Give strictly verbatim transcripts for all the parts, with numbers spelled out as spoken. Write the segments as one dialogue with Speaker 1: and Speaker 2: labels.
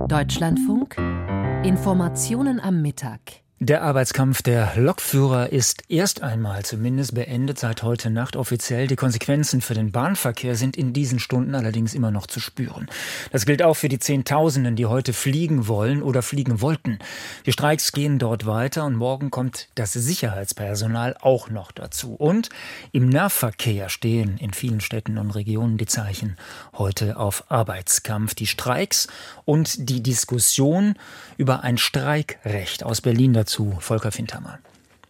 Speaker 1: Deutschlandfunk, Informationen am Mittag.
Speaker 2: Der Arbeitskampf der Lokführer ist erst einmal zumindest beendet seit heute Nacht offiziell. Die Konsequenzen für den Bahnverkehr sind in diesen Stunden allerdings immer noch zu spüren. Das gilt auch für die Zehntausenden, die heute fliegen wollen oder fliegen wollten. Die Streiks gehen dort weiter und morgen kommt das Sicherheitspersonal auch noch dazu. Und im Nahverkehr stehen in vielen Städten und Regionen die Zeichen heute auf Arbeitskampf. Die Streiks und die Diskussion über ein Streikrecht aus Berlin dazu. Zu Volker Fintermann.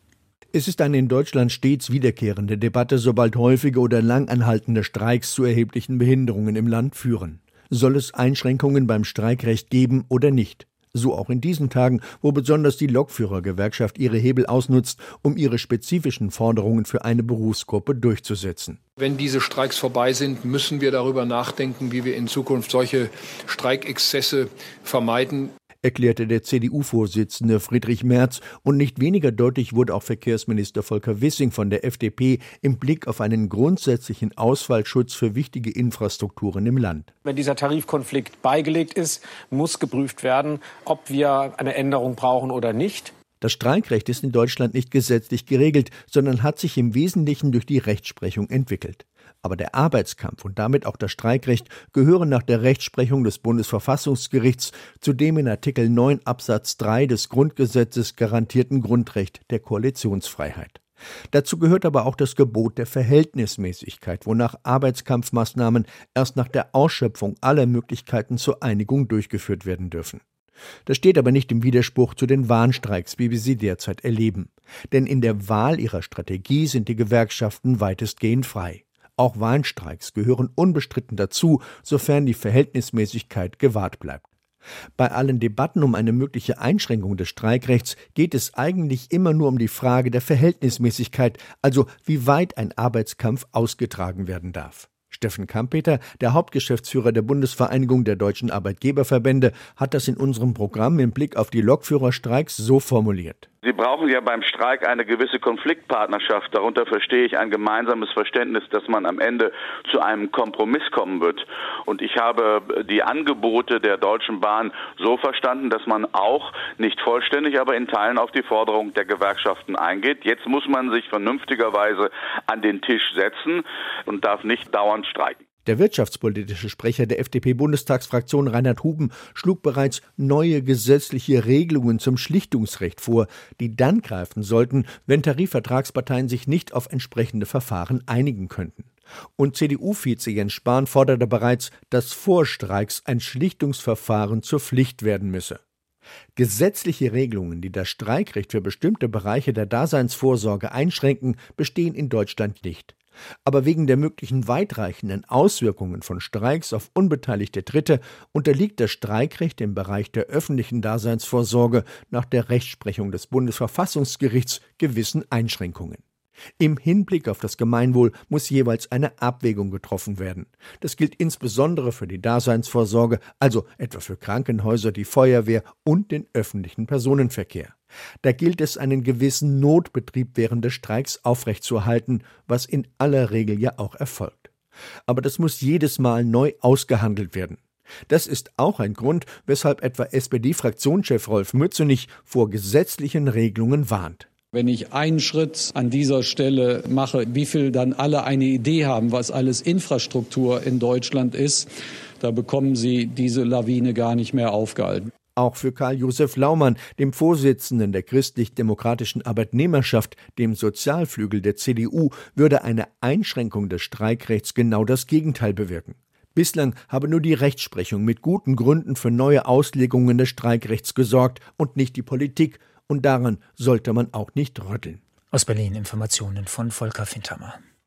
Speaker 3: Es ist eine in Deutschland stets wiederkehrende Debatte, sobald häufige oder lang anhaltende Streiks zu erheblichen Behinderungen im Land führen. Soll es Einschränkungen beim Streikrecht geben oder nicht? So auch in diesen Tagen, wo besonders die Lokführergewerkschaft ihre Hebel ausnutzt, um ihre spezifischen Forderungen für eine Berufsgruppe durchzusetzen.
Speaker 4: Wenn diese Streiks vorbei sind, müssen wir darüber nachdenken, wie wir in Zukunft solche Streikexzesse vermeiden,
Speaker 3: erklärte der C D U-Vorsitzende Friedrich Merz, und nicht weniger deutlich wurde auch Verkehrsminister Volker Wissing von der F D P im Blick auf einen grundsätzlichen Ausfallschutz für wichtige Infrastrukturen im Land.
Speaker 5: Wenn dieser Tarifkonflikt beigelegt ist, muss geprüft werden, ob wir eine Änderung brauchen oder nicht.
Speaker 3: Das Streikrecht ist in Deutschland nicht gesetzlich geregelt, sondern hat sich im Wesentlichen durch die Rechtsprechung entwickelt. Aber der Arbeitskampf und damit auch das Streikrecht gehören nach der Rechtsprechung des Bundesverfassungsgerichts zu dem in Artikel neun Absatz drei des Grundgesetzes garantierten Grundrecht der Koalitionsfreiheit. Dazu gehört aber auch das Gebot der Verhältnismäßigkeit, wonach Arbeitskampfmaßnahmen erst nach der Ausschöpfung aller Möglichkeiten zur Einigung durchgeführt werden dürfen. Das steht aber nicht im Widerspruch zu den Warnstreiks, wie wir sie derzeit erleben. Denn in der Wahl ihrer Strategie sind die Gewerkschaften weitestgehend frei. Auch Warnstreiks gehören unbestritten dazu, sofern die Verhältnismäßigkeit gewahrt bleibt. Bei allen Debatten um eine mögliche Einschränkung des Streikrechts geht es eigentlich immer nur um die Frage der Verhältnismäßigkeit, also wie weit ein Arbeitskampf ausgetragen werden darf. Steffen Kampeter, der Hauptgeschäftsführer der Bundesvereinigung der deutschen Arbeitgeberverbände, hat das in unserem Programm im Blick auf die Lokführerstreiks so formuliert.
Speaker 6: Sie brauchen ja beim Streik eine gewisse Konfliktpartnerschaft. Darunter verstehe ich ein gemeinsames Verständnis, dass man am Ende zu einem Kompromiss kommen wird. Und ich habe die Angebote der Deutschen Bahn so verstanden, dass man auch nicht vollständig, aber in Teilen auf die Forderung der Gewerkschaften eingeht. Jetzt muss man sich vernünftigerweise an den Tisch setzen und darf nicht dauernd streiken.
Speaker 3: Der wirtschaftspolitische Sprecher der F D P-Bundestagsfraktion Reinhard Huben schlug bereits neue gesetzliche Regelungen zum Schlichtungsrecht vor, die dann greifen sollten, wenn Tarifvertragsparteien sich nicht auf entsprechende Verfahren einigen könnten. Und C D U-Vize Jens Spahn forderte bereits, dass vor Streiks ein Schlichtungsverfahren zur Pflicht werden müsse. Gesetzliche Regelungen, die das Streikrecht für bestimmte Bereiche der Daseinsvorsorge einschränken, bestehen in Deutschland nicht. Aber wegen der möglichen weitreichenden Auswirkungen von Streiks auf unbeteiligte Dritte unterliegt das Streikrecht im Bereich der öffentlichen Daseinsvorsorge nach der Rechtsprechung des Bundesverfassungsgerichts gewissen Einschränkungen. Im Hinblick auf das Gemeinwohl muss jeweils eine Abwägung getroffen werden. Das gilt insbesondere für die Daseinsvorsorge, also etwa für Krankenhäuser, die Feuerwehr und den öffentlichen Personenverkehr. Da gilt es, einen gewissen Notbetrieb während des Streiks aufrechtzuerhalten, was in aller Regel ja auch erfolgt. Aber das muss jedes Mal neu ausgehandelt werden. Das ist auch ein Grund, weshalb etwa S P D-Fraktionschef Rolf Mützenich vor gesetzlichen Regelungen warnt.
Speaker 7: Wenn ich einen Schritt an dieser Stelle mache, wie viel dann alle eine Idee haben, was alles Infrastruktur in Deutschland ist, da bekommen Sie diese Lawine gar nicht mehr aufgehalten.
Speaker 3: Auch für Karl-Josef Laumann, dem Vorsitzenden der christlich-demokratischen Arbeitnehmerschaft, dem Sozialflügel der C D U, würde eine Einschränkung des Streikrechts genau das Gegenteil bewirken. Bislang habe nur die Rechtsprechung mit guten Gründen für neue Auslegungen des Streikrechts gesorgt und nicht die Politik. Und daran sollte man auch nicht rütteln.
Speaker 2: Aus Berlin Informationen von Volker Fintermann.